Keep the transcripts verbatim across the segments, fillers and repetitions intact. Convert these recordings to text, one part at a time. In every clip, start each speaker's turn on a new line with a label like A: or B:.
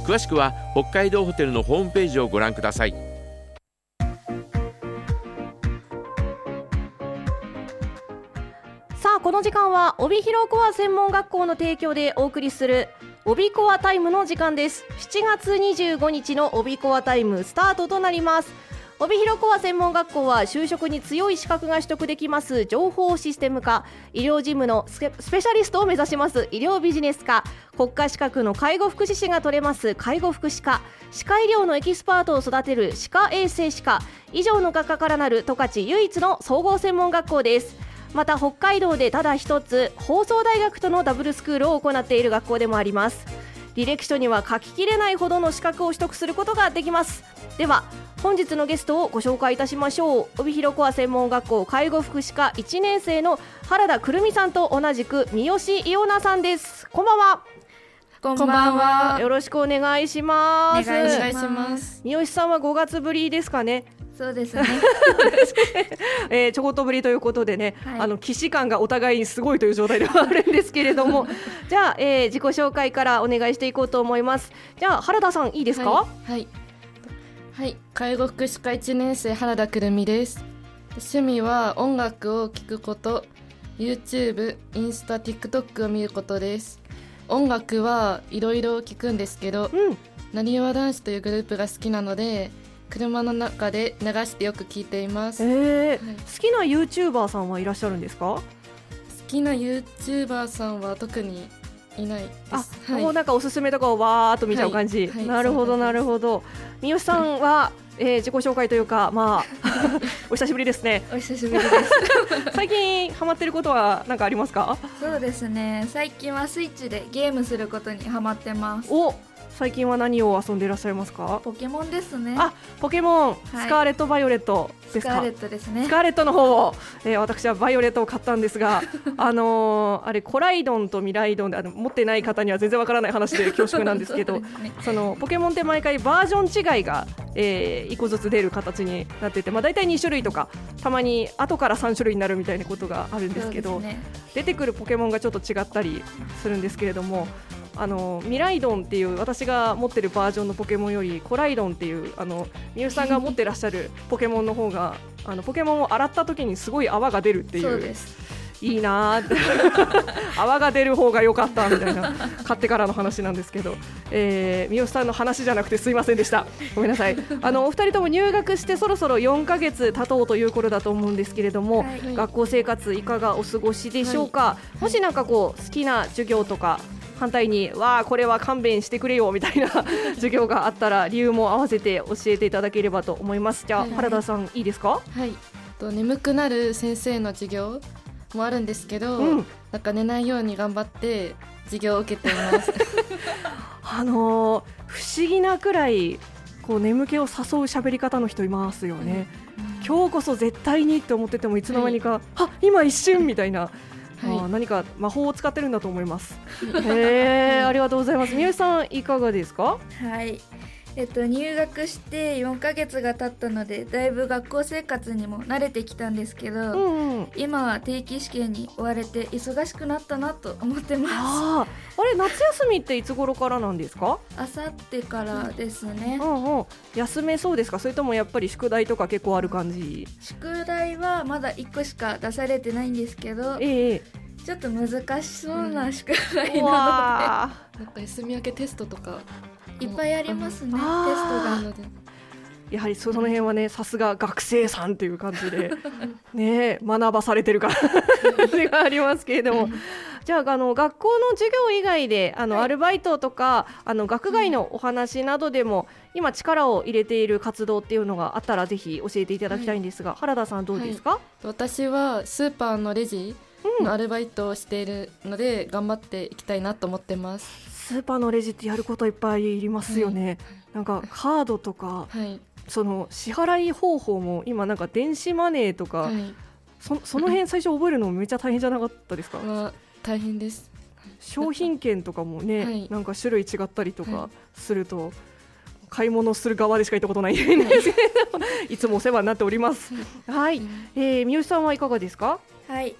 A: 詳しくは北海道ホテルのホームページをご覧ください。
B: さあこの時間は帯広コア専門学校の提供でお送りする帯コアタイムの時間です。しちがつにじゅうごにちの帯コアタイムスタートとなります。帯広コア専門学校は就職に強い資格が取得できます情報システム科、医療事務のスペシャリストを目指します医療ビジネス科、国家資格の介護福祉士が取れます介護福祉科、歯科医療のエキスパートを育てる歯科衛生士科、以上の学科からなる十勝唯一の総合専門学校です。また北海道でただ一つ放送大学とのダブルスクールを行っている学校でもあります。履歴書には書ききれないほどの資格を取得することができます。では本日のゲストをご紹介いたしましょう。帯広コア専門学校介護福祉科いちねん生の原田くるみさんと同じく三好伊代奈さんです。こんばんは。
C: こんばんは。
B: よろしくお願いします。
C: お願いします。
B: 三好さんはごがつぶりですかね。
C: そうですね、
B: えー、ちょこっとぶりということでね、
C: はい、
B: あの既視感がお互いにすごいという状態ではあるんですけれどもじゃあ、えー、自己紹介からお願いしていこうと思います。じゃあ原田さんいいですか。
C: はい、はいはい、介護福祉科いちねん生原田くるみです。趣味は音楽を聴くこと、 YouTube、インスタ、TikTok を見ることです。音楽はいろいろ聴くんですけど、
B: うん、
C: なにわ男子というグループが好きなので車の中で流してよく聴いています。
B: えー
C: はい、
B: 好きな YouTuber さんはいらっしゃるんですか。
C: 好きな YouTuber さんは特にいないです。
B: あ、
C: はい、
B: もうなんかおすすめとかをわーっと見ちゃう感じ、
C: はいはい、
B: なるほどなるほど。三好さんは、えー、自己紹介というか、まあお久しぶりですね。
D: お久しぶりです
B: 最近ハマってることは何かありますか。
D: そうですね、最近はスイッチでゲームすることにハマってます。
B: お、最近は何を遊んでいらっしゃいますか。
D: ポケモンですね。
B: あ、ポケモン、
D: はい、
B: スカーレットバイオレットですか。
D: スカーレットですね。
B: スカーレットの方を、えー、私はバイオレットを買ったんですがあのー、あれコライドンとミライドンであの持ってない方には全然わからない話で恐縮なんですけどそ、ね、そのポケモンって毎回バージョン違いが、えー、いっこずつ出る形になってて、まあ、大体にしゅるいとかたまに後からさんしゅるいになるみたいなことがあるんですけど、ね、出てくるポケモンがちょっと違ったりするんですけれども、あのミライドンっていう私が持ってるバージョンのポケモンよりコライドンっていうあの三好さんが持ってらっしゃるポケモンの方があのポケモンを洗った時にすごい泡が出るっていう。
D: そうです。
B: いいなって泡が出る方が良かったみたいな買ってからの話なんですけど、えー、三好さんの話じゃなくてすいませんでした。ごめんなさい。あのお二人とも入学してそろそろよんかげつ経とうという頃だと思うんですけれども、はい、学校生活いかがお過ごしでしょうか。はい、もしなんかこう好きな授業とか反対にわあこれは勘弁してくれよみたいな授業があったら理由も合わせて教えていただければと思います。じゃあ、はい、原田さんいいですか。
C: はい、と眠くなる先生の授業もあるんですけど、うん、なんか寝ないように頑張って授業を受けています
B: あのー、不思議なくらいこう眠気を誘う喋り方の人いますよね。うん、今日こそ絶対にって思っててもいつの間にか、はい、あ今一瞬みたいな、はい、あ何か魔法を使ってるんだと思います。へー、ありがとうございます。三好さんいかがですか。
D: はい、えっと、入学してよんかげつが経ったのでだいぶ学校生活にも慣れてきたんですけど、うんうん、今は定期試験に追われて忙しくなったなと思ってます。
B: ああれ夏休みっていつ頃からなんですか。
D: あさってからですね。
B: うんうん、休めそうですか。それともやっぱり宿題とか結構ある感じ。
D: 宿題はまだいっこしか出されてないんですけど、えー、ちょっと難しそうな宿題なので、うん、
C: なんか休み明けテストとか
D: いっぱいありますね。テストが
B: やはりその辺はねさすが学生さんという感じでね学ばされてる感じがありますけれどもじゃあ、あの学校の授業以外であの、はい、アルバイトとかあの学外のお話などでも、うん、今力を入れている活動っていうのがあったらぜひ教えていただきたいんですが、はい、原田さんどうですか。はい、
C: 私はスーパーのレジのアルバイトをしているので、うん、頑張っていきたいなと思ってます。
B: スーパーのレジってやることいっぱいいりますよね。はい、なんかカードとか、はい、その支払い方法も今なんか電子マネーとか、はい、そ, その辺最初覚えるのめっちゃ大変じゃなかったですか。
C: まあ、大変です。
B: 商品券とかもね、はい、なんか種類違ったりとかすると、はい、買い物する側でしか行ったことないんですけどいつもお世話になっております。はい、えー、三好さんはいかがですか。
D: はい、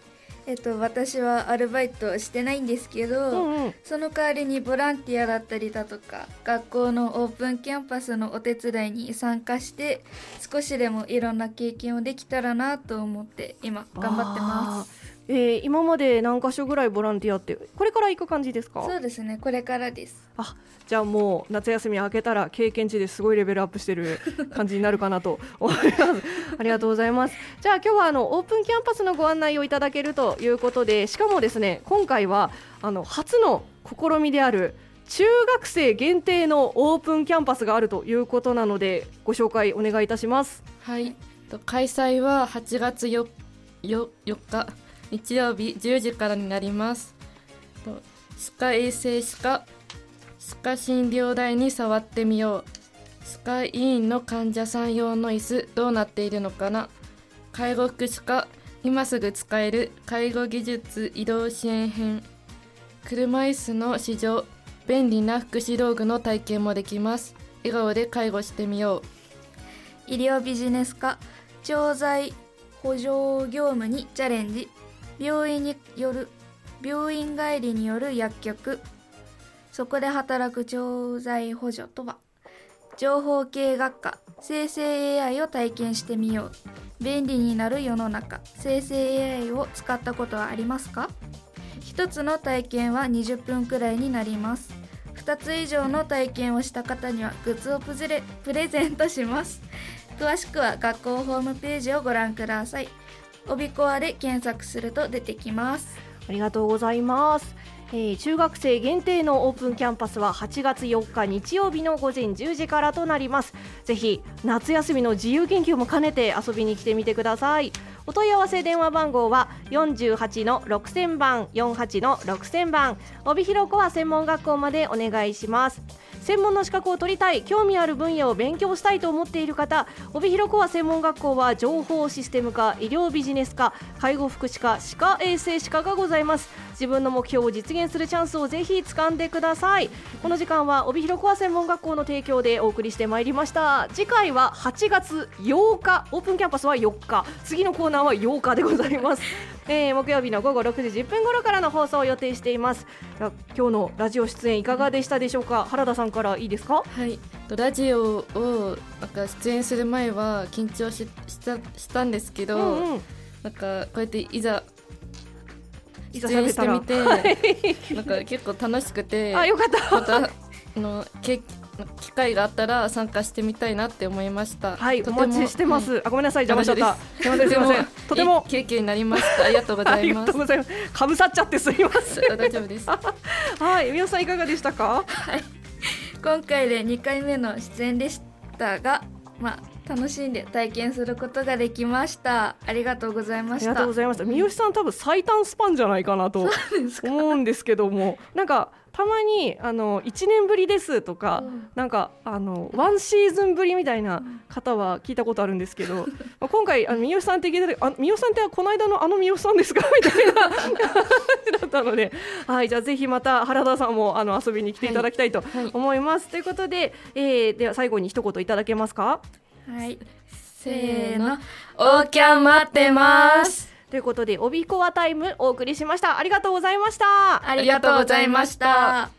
D: えっと、私はアルバイトしてないんですけど、うんうん、その代わりにボランティアだったりだとか学校のオープンキャンパスのお手伝いに参加して少しでもいろんな経験をできたらなと思って今頑張ってます。
B: えー、今まで何か所ぐらいボランティアってこれから行く感じですか？
D: そうですね、これからです。
B: あ、じゃあもう夏休み明けたら経験値ですごいレベルアップしてる感じになるかなと思いますありがとうございます。じゃあ今日はあのオープンキャンパスのご案内をいただけるということで、しかもですね今回はあの初の試みである中学生限定のオープンキャンパスがあるということなのでご紹介お願いいたします。
C: はい、開催ははちがつよっか日曜日じゅうじからになります。歯科衛生士科歯科診療台に触ってみよう、歯科医院の患者さん用の椅子どうなっているのかな、介護福祉科今すぐ使える介護技術移動支援編、車椅子の試乗便利な福祉道具の体験もできます。笑顔で介護してみよ
D: う。医療ビジネス科調剤補助業務にチャレンジ、病院による病院帰りによる薬局、そこで働く調剤補助とは。情報系学科生成 エーアイ を体験してみよう、便利になる世の中、生成 エーアイ を使ったことはありますか？一つの体験はにじゅっぷんくらいになります。ふたつ以上の体験をした方にはグッズをプレ、プレゼントします。詳しくは学校ホームページをご覧ください。オビコアで検索すると出てきます。
B: ありがとうございます。えー、中学生限定のオープンキャンパスははちがつよっか日曜日のごぜんじゅうじからとなります。ぜひ夏休みの自由研究も兼ねて遊びに来てみてください。お問い合わせ電話番号は よんじゅうはちのろくせんばん よんじゅうはちのろくせんばん、帯広コア専門学校までお願いします。専門の資格を取りたい、興味ある分野を勉強したいと思っている方、帯広コア専門学校は情報システム科、医療ビジネス科、介護福祉科、歯科衛生士科がございます。自分の目標を実現するチャンスをぜひ掴んでください。この時間は帯広コア専門学校の提供でお送りしてまいりました。次回ははちがつようか、オープンキャンパスはよっか、次のコーナーはようかでございます、えー、木曜日のごごろくじじゅっぷん頃からの放送を予定しています。今日のラジオ出演いかがでしたでしょうか？原田さんからいいですか？
C: はい、ラジオをなんか出演する前は緊張 し, した、したんですけど、うんうん、なんかこうやっていざ出演してみてなんか結構楽しくて
B: あ、よかった
C: またのけ機会があったら参加してみたいなって思いました。
B: はい、お待ちしてます、はい、あ、ごめんなさい、邪魔しちゃった。すいません、
C: すいません、とてもいい経験になりました。ありがとうございます。ありがとうございます。
B: かぶさっちゃってすいません。
C: 大丈夫です
B: はい、皆さんいかがでしたか？
D: はい、今回でにかいめの出演でしたが、まあ楽しんで体験することができました。ありがとうございました。
B: ありがとうございました。三好さん多分最短スパンじゃないかなと思うんですけども、なんかたまにあのいちねんぶりですとか、うん、なんかあのワンシーズンぶりみたいな方は聞いたことあるんですけど、まあ、今回あの三好さんって聞いた時、あ、三好さんってこの間のあの三好さんですかみたいな感じだったので、はい、じゃあぜひまた原田さんもあの遊びに来ていただきたいと思います、はいはい、ということで、えー、では最後に一言いただけますか？
D: はい、せーの、オーキャン待ってます
B: ということで帯コアタイムお送りしました。ありがとうございました。
D: ありがとうございました。